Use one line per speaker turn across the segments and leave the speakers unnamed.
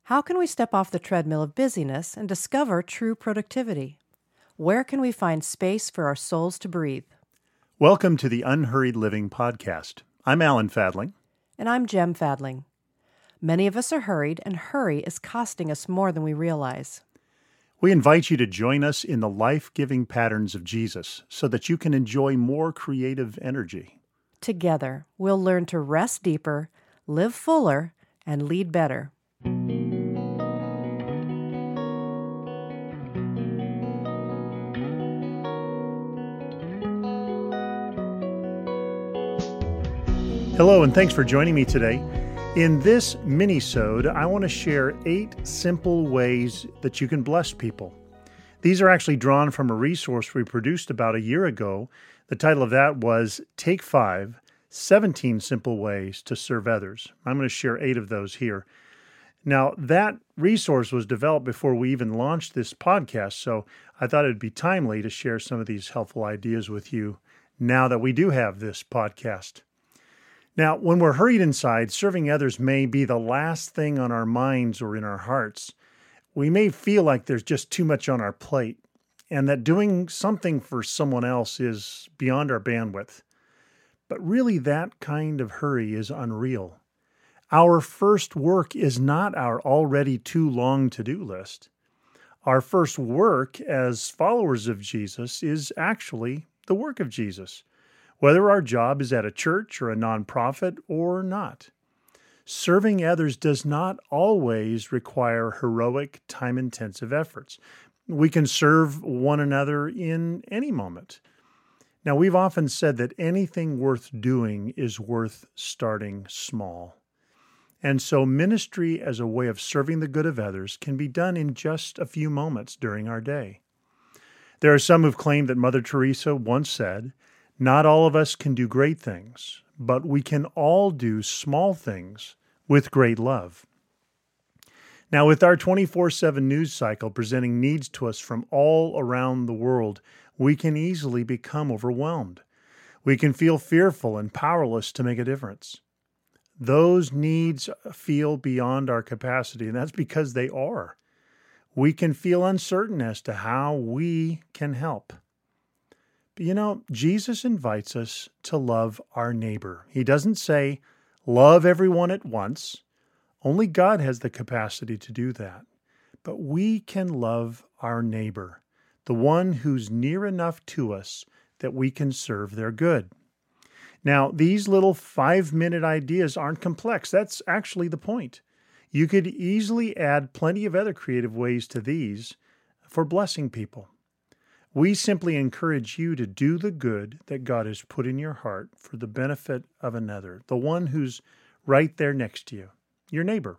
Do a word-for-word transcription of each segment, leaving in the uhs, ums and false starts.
How can we step off the treadmill of busyness and discover true productivity? Where can we find space for our souls to breathe?
Welcome to the Unhurried Living Podcast. I'm Alan Fadling.
And I'm Jem Fadling. Many of us are hurried, and hurry is costing us more than we realize.
We invite you to join us in the life-giving patterns of Jesus so that you can enjoy more creative energy.
Together, we'll learn to rest deeper, live fuller, and lead better.
Hello, and thanks for joining me today. In this mini-sode, I want to share eight simple ways that you can bless people. These are actually drawn from a resource we produced about a year ago. The title of that was Take Five, seventeen Simple Ways to Serve Others. I'm going to share eight of those here. Now, that resource was developed before we even launched this podcast, so I thought it'd be timely to share some of these helpful ideas with you now that we do have this podcast. Now, when we're hurried inside, serving others may be the last thing on our minds or in our hearts. We may feel like there's just too much on our plate, and that doing something for someone else is beyond our bandwidth. But really, that kind of hurry is unreal. Our first work is not our already too long to-do list. Our first work as followers of Jesus is actually the work of Jesus, whether our job is at a church or a nonprofit or not. Serving others does not always require heroic, time-intensive efforts. We can serve one another in any moment. Now, we've often said that anything worth doing is worth starting small. And so ministry as a way of serving the good of others can be done in just a few moments during our day. There are some who've claimed that Mother Teresa once said, "Not all of us can do great things, but we can all do small things with great love." Now, with our twenty-four seven news cycle presenting needs to us from all around the world, we can easily become overwhelmed. We can feel fearful and powerless to make a difference. Those needs feel beyond our capacity, and that's because they are. We can feel uncertain as to how we can help. But you know, Jesus invites us to love our neighbor. He doesn't say, love everyone at once. Only God has the capacity to do that. But we can love our neighbor, the one who's near enough to us that we can serve their good. Now, these little five-minute ideas aren't complex. That's actually the point. You could easily add plenty of other creative ways to these for blessing people. We simply encourage you to do the good that God has put in your heart for the benefit of another, the one who's right there next to you, your neighbor.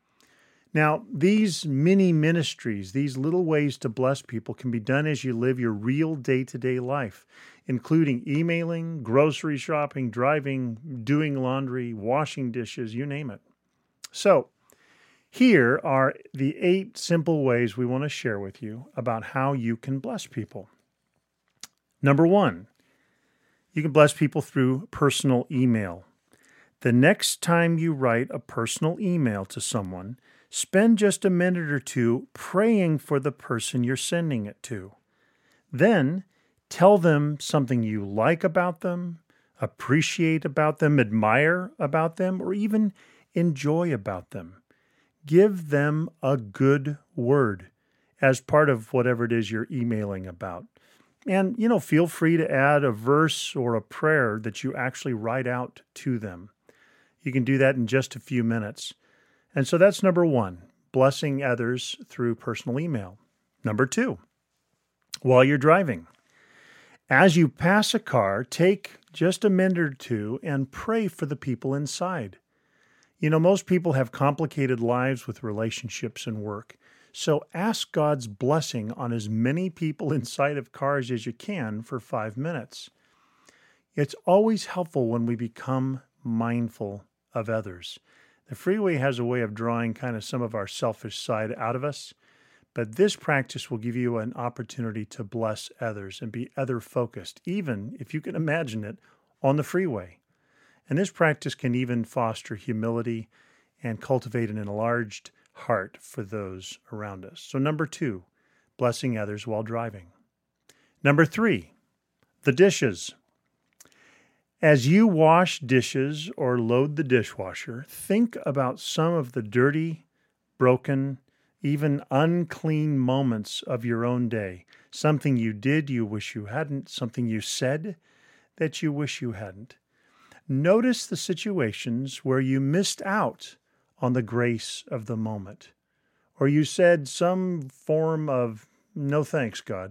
Now, these mini ministries, these little ways to bless people can be done as you live your real day-to-day life, including emailing, grocery shopping, driving, doing laundry, washing dishes, you name it. So, here are the eight simple ways we want to share with you about how you can bless people. Number one, you can bless people through personal email. The next time you write a personal email to someone, spend just a minute or two praying for the person you're sending it to. Then, tell them something you like about them, appreciate about them, admire about them, or even enjoy about them. Give them a good word as part of whatever it is you're emailing about. And, you know, feel free to add a verse or a prayer that you actually write out to them. You can do that in just a few minutes. And so that's number one, blessing others through personal email. Number two, while you're driving, as you pass a car, take just a minute or two and pray for the people inside. You know, most people have complicated lives with relationships and work, so ask God's blessing on as many people inside of cars as you can for five minutes. It's always helpful when we become mindful of others. The freeway has a way of drawing kind of some of our selfish side out of us, but this practice will give you an opportunity to bless others and be other-focused, even, if you can imagine it, on the freeway. And this practice can even foster humility and cultivate an enlarged heart for those around us. So number two, blessing others while driving. Number three, the dishes. As you wash dishes or load the dishwasher, think about some of the dirty, broken, even unclean moments of your own day. Something you did you wish you hadn't, something you said that you wish you hadn't. Notice the situations where you missed out on the grace of the moment, or you said some form of, "No thanks, God."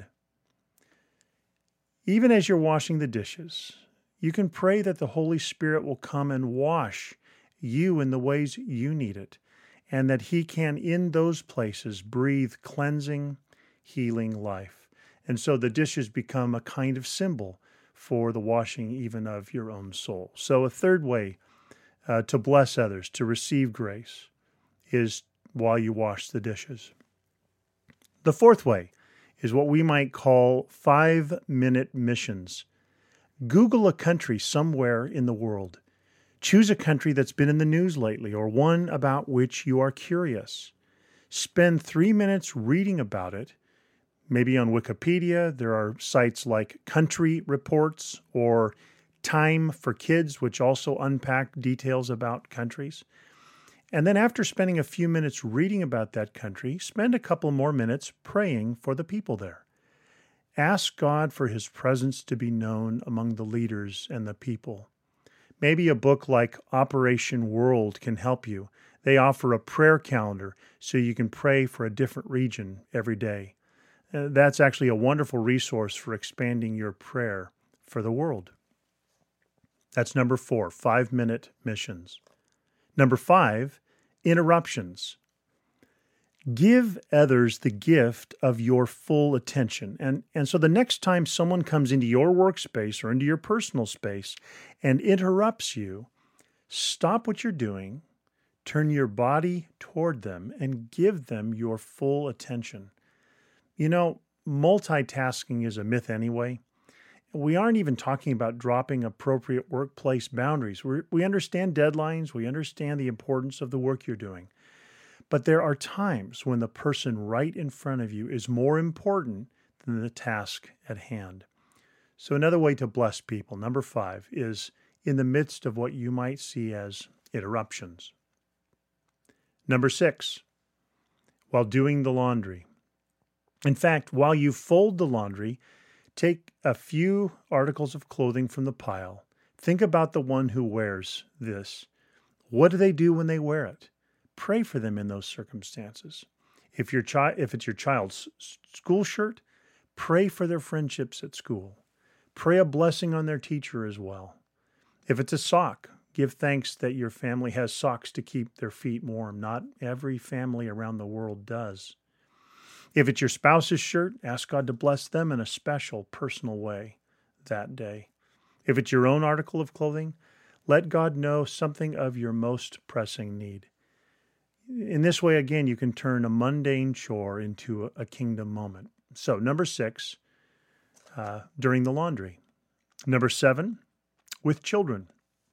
Even as you're washing the dishes, you can pray that the Holy Spirit will come and wash you in the ways you need it, and that He can, in those places, breathe cleansing, healing life. And so the dishes become a kind of symbol for the washing even of your own soul. So a third way uh, to bless others, to receive grace, is while you wash the dishes. The fourth way is what we might call five-minute missions. Google a country somewhere in the world. Choose a country that's been in the news lately or one about which you are curious. Spend three minutes reading about it. Maybe on Wikipedia, there are sites like Country Reports or Time for Kids, which also unpack details about countries. And then after spending a few minutes reading about that country, spend a couple more minutes praying for the people there. Ask God for His presence to be known among the leaders and the people. Maybe a book like Operation World can help you. They offer a prayer calendar so you can pray for a different region every day. Uh, that's actually a wonderful resource for expanding your prayer for the world. That's number four, five-minute missions. Number five, interruptions. Give others the gift of your full attention. And, and so the next time someone comes into your workspace or into your personal space and interrupts you, stop what you're doing, turn your body toward them, and give them your full attention. You know, multitasking is a myth anyway. We aren't even talking about dropping appropriate workplace boundaries. We're, we understand deadlines. We understand the importance of the work you're doing. But there are times when the person right in front of you is more important than the task at hand. So another way to bless people, number five, is in the midst of what you might see as interruptions. Number six, while doing the laundry. In fact, while you fold the laundry, take a few articles of clothing from the pile. Think about the one who wears this. What do they do when they wear it? Pray for them in those circumstances. If your chi- if it's your child's school shirt, pray for their friendships at school. Pray a blessing on their teacher as well. If it's a sock, give thanks that your family has socks to keep their feet warm. Not every family around the world does. If it's your spouse's shirt, ask God to bless them in a special, personal way that day. If it's your own article of clothing, let God know something of your most pressing need. In this way, again, you can turn a mundane chore into a kingdom moment. So, number six, uh, during the laundry. Number seven, with children.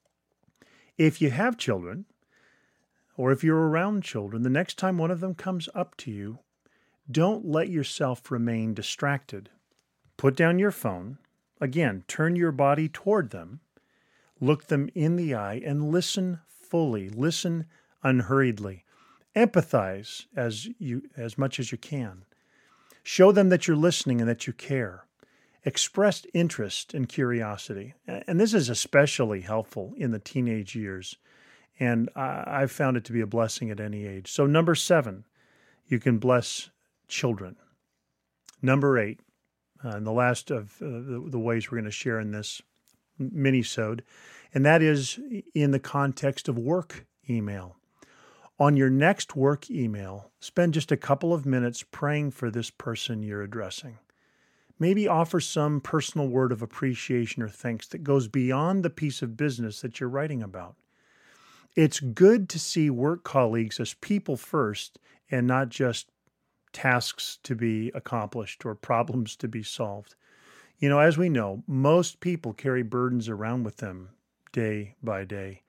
If you have children, or if you're around children, the next time one of them comes up to you, don't let yourself remain distracted. Put down your phone. Again, turn your body toward them. Look them in the eye and listen fully. Listen unhurriedly. Empathize as you as much as you can. Show them that you're listening and that you care. Express interest and curiosity. And this is especially helpful in the teenage years. And I've found it to be a blessing at any age. So number seven, you can bless children. Number eight, uh, and the last of uh, the, the ways we're going to share in this mini-sode, and that is in the context of work email. On your next work email, spend just a couple of minutes praying for this person you're addressing. Maybe offer some personal word of appreciation or thanks that goes beyond the piece of business that you're writing about. It's good to see work colleagues as people first and not just tasks to be accomplished or problems to be solved. You know, as we know, most people carry burdens around with them day by day.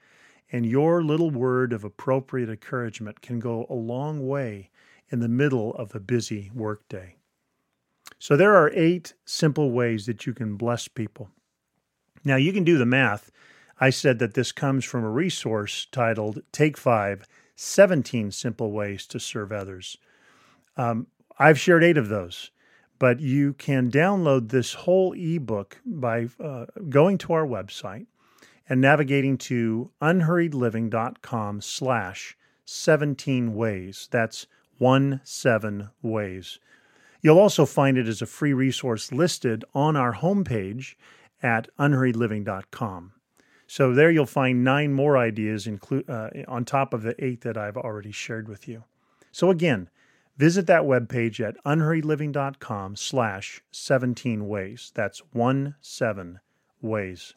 And your little word of appropriate encouragement can go a long way in the middle of a busy workday. So there are eight simple ways that you can bless people. Now, you can do the math. I said that this comes from a resource titled Take Five, seventeen Simple Ways to Serve Others. Um, I've shared eight of those, but you can download this whole ebook by uh, going to our website and navigating to unhurriedliving.com slash 17 ways. That's one seven ways. You'll also find it as a free resource listed on our homepage at unhurriedliving dot com. So there you'll find nine more ideas inclu- uh, on top of the eight that I've already shared with you. So again, visit that webpage at unhurriedliving.com slash 17 ways. That's one seven ways.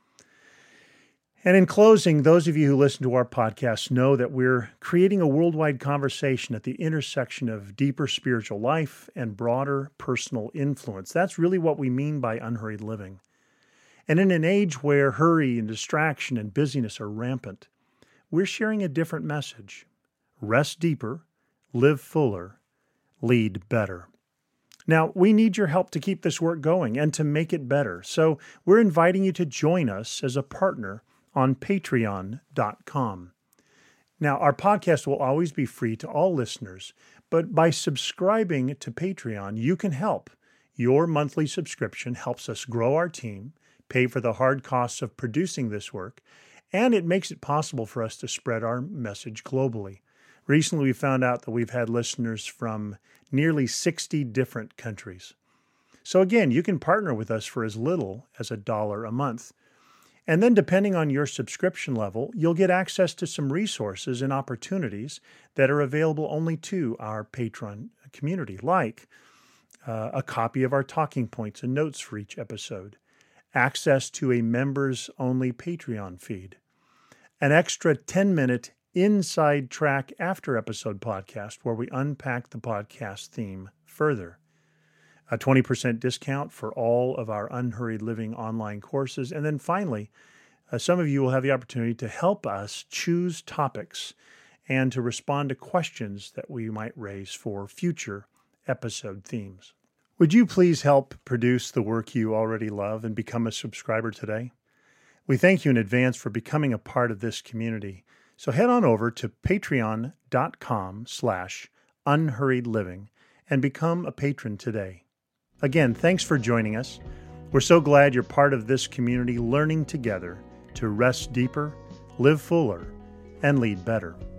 And in closing, those of you who listen to our podcast know that we're creating a worldwide conversation at the intersection of deeper spiritual life and broader personal influence. That's really what we mean by unhurried living. And in an age where hurry and distraction and busyness are rampant, we're sharing a different message. Rest deeper, live fuller, lead better. Now, we need your help to keep this work going and to make it better. So we're inviting you to join us as a partner on patreon dot com. Now, our podcast will always be free to all listeners, but by subscribing to Patreon, you can help. Your monthly subscription helps us grow our team, pay for the hard costs of producing this work, and it makes it possible for us to spread our message globally. Recently, we found out that we've had listeners from nearly sixty different countries. So again, you can partner with us for as little as a dollar a month. And then depending on your subscription level, you'll get access to some resources and opportunities that are available only to our Patreon community, like uh, a copy of our talking points and notes for each episode, access to a members-only Patreon feed, an extra ten-minute inside track after-episode podcast where we unpack the podcast theme further, a twenty percent discount for all of our Unhurried Living online courses. And then finally, uh, some of you will have the opportunity to help us choose topics and to respond to questions that we might raise for future episode themes. Would you please help produce the work you already love and become a subscriber today? We thank you in advance for becoming a part of this community. So head on over to patreon.com slash unhurriedliving and become a patron today. Again, thanks for joining us. We're so glad you're part of this community learning together to rest deeper, live fuller, and lead better.